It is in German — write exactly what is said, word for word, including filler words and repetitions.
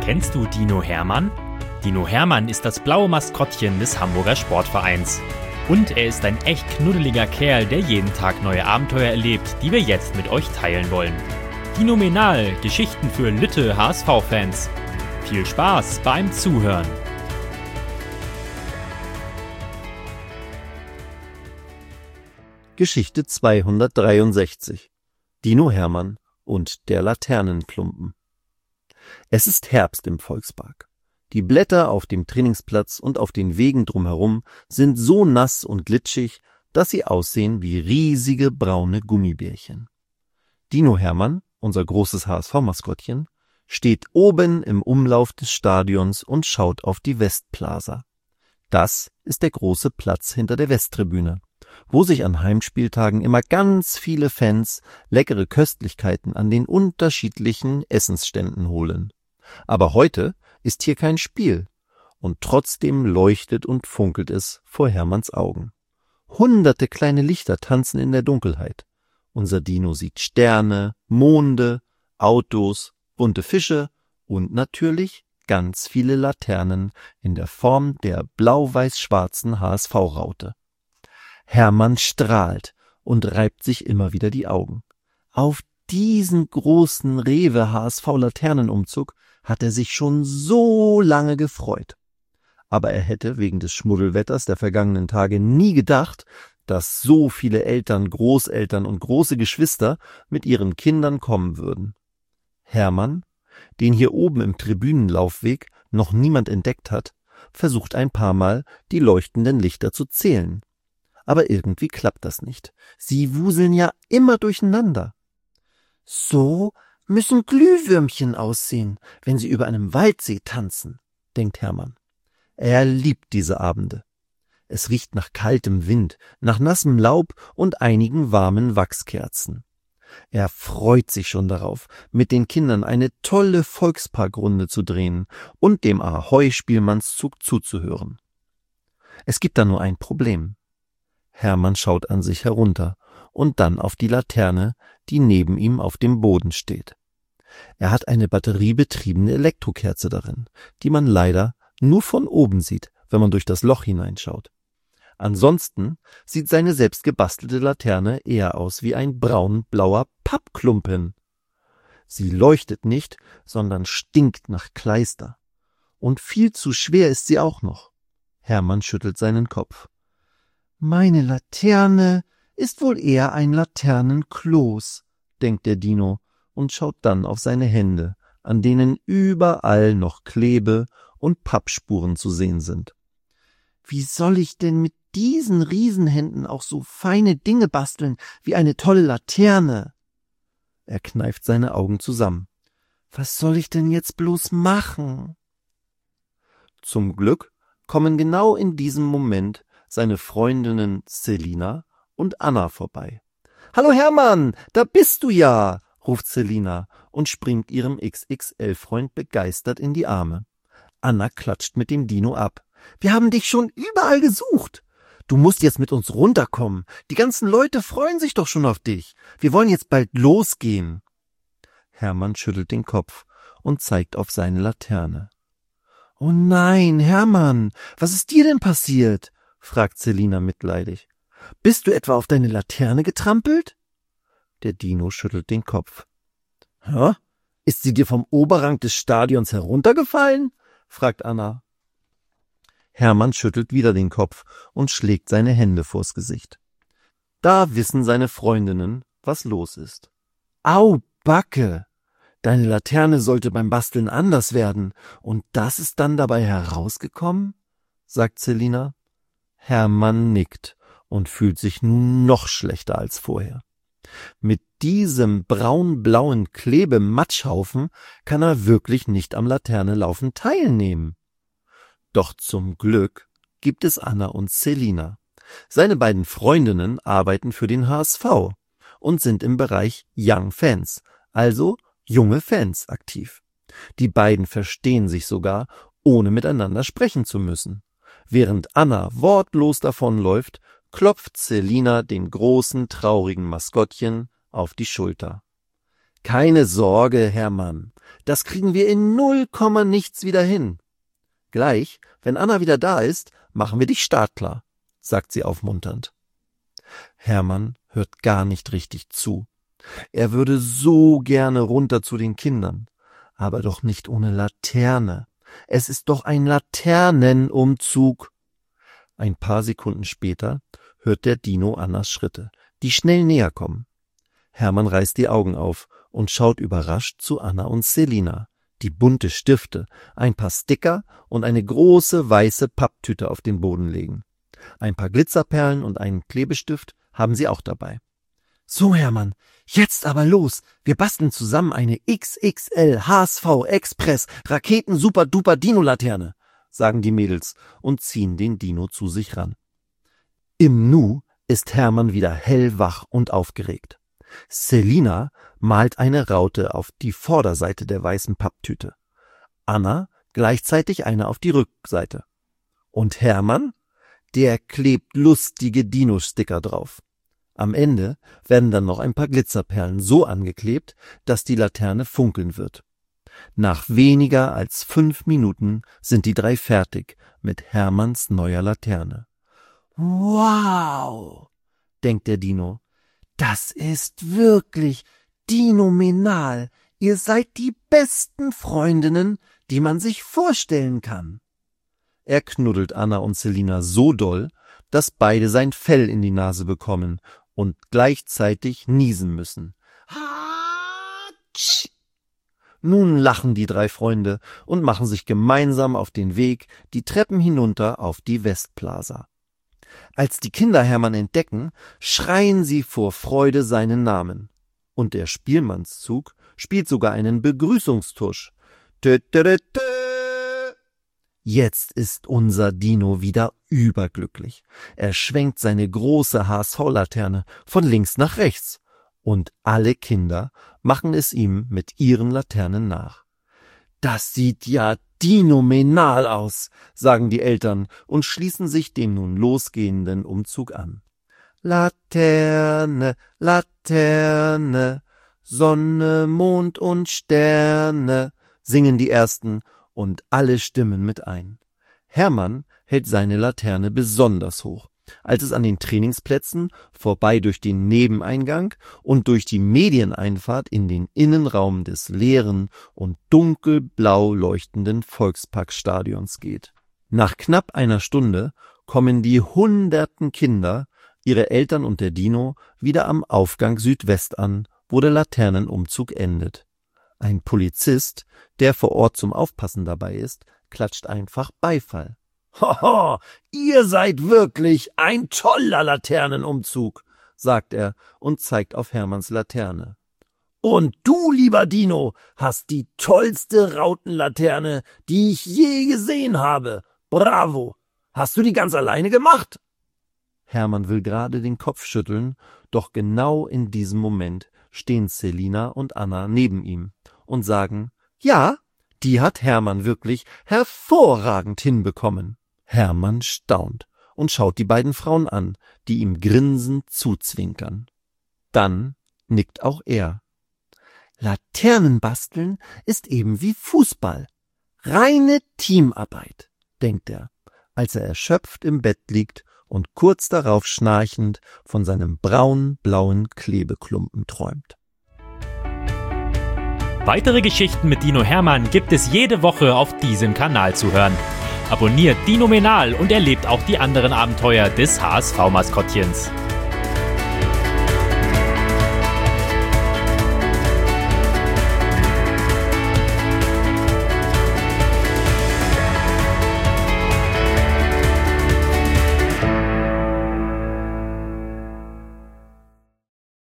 Kennst du Dino Hermann? Dino Hermann ist das blaue Maskottchen des Hamburger Sportvereins. Und er ist ein echt knuddeliger Kerl, der jeden Tag neue Abenteuer erlebt, die wir jetzt mit euch teilen wollen. Dinomenal, Geschichten für Lütte H S V-Fans. Viel Spaß beim Zuhören. Geschichte zweihundertdreiundsechzig. Dino Hermann und der Laternenklumpen. Es ist Herbst im Volkspark. Die Blätter auf dem Trainingsplatz und auf den Wegen drumherum sind so nass und glitschig, dass sie aussehen wie riesige braune Gummibärchen. Dino Hermann, unser großes H S V-Maskottchen, steht oben im Umlauf des Stadions und schaut auf die Westplaza. Das ist der große Platz hinter der Westtribüne, wo sich an Heimspieltagen immer ganz viele Fans leckere Köstlichkeiten an den unterschiedlichen Essensständen holen. Aber heute ist hier kein Spiel, und trotzdem leuchtet und funkelt es vor Hermanns Augen. Hunderte kleine Lichter tanzen in der Dunkelheit. Unser Dino sieht Sterne, Monde, Autos, bunte Fische und natürlich ganz viele Laternen in der Form der blau-weiß-schwarzen H S V-Raute. Hermann strahlt und reibt sich immer wieder die Augen. Auf diesen großen Rewe H S V-Laternenumzug hat er sich schon so lange gefreut. Aber er hätte wegen des Schmuddelwetters der vergangenen Tage nie gedacht, dass so viele Eltern, Großeltern und große Geschwister mit ihren Kindern kommen würden. Hermann, den hier oben im Tribünenlaufweg noch niemand entdeckt hat, versucht ein paar Mal, die leuchtenden Lichter zu zählen. Aber irgendwie klappt das nicht. Sie wuseln ja immer durcheinander. So müssen Glühwürmchen aussehen, wenn sie über einem Waldsee tanzen, denkt Hermann. Er liebt diese Abende. Es riecht nach kaltem Wind, nach nassem Laub und einigen warmen Wachskerzen. Er freut sich schon darauf, mit den Kindern eine tolle Volksparkrunde zu drehen und dem Ahoi-Spielmannszug zuzuhören. Es gibt da nur ein Problem. Hermann schaut an sich herunter und dann auf die Laterne, die neben ihm auf dem Boden steht. Er hat eine batteriebetriebene Elektrokerze darin, die man leider nur von oben sieht, wenn man durch das Loch hineinschaut. Ansonsten sieht seine selbst gebastelte Laterne eher aus wie ein braun-blauer Pappklumpen. Sie leuchtet nicht, sondern stinkt nach Kleister. Und viel zu schwer ist sie auch noch. Hermann schüttelt seinen Kopf. Meine Laterne ist wohl eher ein Laternenkloß, denkt der Dino und schaut dann auf seine Hände, an denen überall noch Klebe und Pappspuren zu sehen sind. Wie soll ich denn mit diesen Riesenhänden auch so feine Dinge basteln wie eine tolle Laterne? Er kneift seine Augen zusammen. Was soll ich denn jetzt bloß machen? Zum Glück kommen genau in diesem Moment seine Freundinnen Selina und Anna vorbei. »Hallo Hermann, da bist du ja«, ruft Selina und springt ihrem X X L-Freund begeistert in die Arme. Anna klatscht mit dem Dino ab. »Wir haben dich schon überall gesucht. Du musst jetzt mit uns runterkommen. Die ganzen Leute freuen sich doch schon auf dich. Wir wollen jetzt bald losgehen.« Hermann schüttelt den Kopf und zeigt auf seine Laterne. »Oh nein, Hermann, was ist dir denn passiert?« fragt Selina mitleidig. »Bist du etwa auf deine Laterne getrampelt?« Der Dino schüttelt den Kopf. »Hä? Ist sie dir vom Oberrang des Stadions heruntergefallen?« fragt Anna. Hermann schüttelt wieder den Kopf und schlägt seine Hände vors Gesicht. Da wissen seine Freundinnen, was los ist. »Au, Backe! Deine Laterne sollte beim Basteln anders werden, und das ist dann dabei herausgekommen?« sagt Selina. Hermann nickt und fühlt sich nun noch schlechter als vorher. Mit diesem braun-blauen Klebematschhaufen kann er wirklich nicht am Laternenlaufen teilnehmen. Doch zum Glück gibt es Anna und Selina. Seine beiden Freundinnen arbeiten für den H S V und sind im Bereich Young Fans, also junge Fans, aktiv. Die beiden verstehen sich sogar, ohne miteinander sprechen zu müssen. Während Anna wortlos davonläuft, klopft Selina dem großen, traurigen Maskottchen auf die Schulter. »Keine Sorge, Hermann, Das kriegen wir in null Komma nichts wieder hin. Gleich, wenn Anna wieder da ist, machen wir dich startklar, sagt sie aufmunternd. Hermann hört gar nicht richtig zu. Er würde so gerne runter zu den Kindern, aber doch nicht ohne Laterne. Es ist doch ein Laternenumzug. Ein paar Sekunden später hört der Dino Annas Schritte, die schnell näher kommen. Hermann reißt die Augen auf und schaut überrascht zu Anna und Selina, die bunte Stifte, ein paar Sticker und eine große weiße Papptüte auf den Boden legen. Ein paar Glitzerperlen und einen Klebestift haben sie auch dabei. »So, Hermann, jetzt aber los! Wir basteln zusammen eine X X L H S V Express Raketen Super Duper Dino Laterne«, sagen die Mädels und ziehen den Dino zu sich ran. Im Nu ist Hermann wieder hellwach und aufgeregt. Selina malt eine Raute auf die Vorderseite der weißen Papptüte. Anna gleichzeitig eine auf die Rückseite. Und Hermann? Der klebt lustige Dino-Sticker drauf. Am Ende werden dann noch ein paar Glitzerperlen so angeklebt, dass die Laterne funkeln wird. Nach weniger als fünf Minuten sind die drei fertig mit Hermanns neuer Laterne. »Wow«, denkt der Dino, »das ist wirklich dinomenal. Ihr seid die besten Freundinnen, die man sich vorstellen kann.« Er knuddelt Anna und Selina so doll, dass beide sein Fell in die Nase bekommen und gleichzeitig niesen müssen. Hatsch! Nun lachen die drei Freunde und machen sich gemeinsam auf den Weg die Treppen hinunter auf die Westplaza. Als die Kinder Hermann entdecken, schreien sie vor Freude seinen Namen. Und der Spielmannszug spielt sogar einen Begrüßungstusch. Tö, tö, tö, tö. Jetzt ist unser Dino wieder überglücklich. Er schwenkt seine große H S V-Laterne von links nach rechts. Und alle Kinder machen es ihm mit ihren Laternen nach. »Das sieht ja dinomenal aus«, sagen die Eltern und schließen sich dem nun losgehenden Umzug an. »Laterne, Laterne, Sonne, Mond und Sterne«, singen die Ersten und alle stimmen mit ein. Hermann hält seine Laterne besonders hoch. Als es an den Trainingsplätzen, vorbei durch den Nebeneingang und durch die Medieneinfahrt in den Innenraum des leeren und dunkelblau leuchtenden Volksparkstadions geht. Nach knapp einer Stunde kommen die hunderten Kinder, ihre Eltern und der Dino wieder am Aufgang Südwest an, wo der Laternenumzug endet. Ein Polizist, der vor Ort zum Aufpassen dabei ist, klatscht einfach Beifall. »Hoho, ihr seid wirklich ein toller Laternenumzug«, sagt er und zeigt auf Hermanns Laterne. »Und du, lieber Dino, hast die tollste Rautenlaterne, die ich je gesehen habe. Bravo! Hast du die ganz alleine gemacht?« Hermann will gerade den Kopf schütteln, doch genau in diesem Moment stehen Selina und Anna neben ihm und sagen, ja, die hat Hermann wirklich hervorragend hinbekommen. Hermann staunt und schaut die beiden Frauen an, die ihm grinsend zuzwinkern. Dann nickt auch er. Laternenbasteln ist eben wie Fußball. Reine Teamarbeit, denkt er, als er erschöpft im Bett liegt und kurz darauf schnarchend von seinem braun-blauen Klebeklumpen träumt. Weitere Geschichten mit Dino Hermann gibt es jede Woche auf diesem Kanal zu hören. Abonniert Dinomenal und erlebt auch die anderen Abenteuer des H S V-Maskottchens.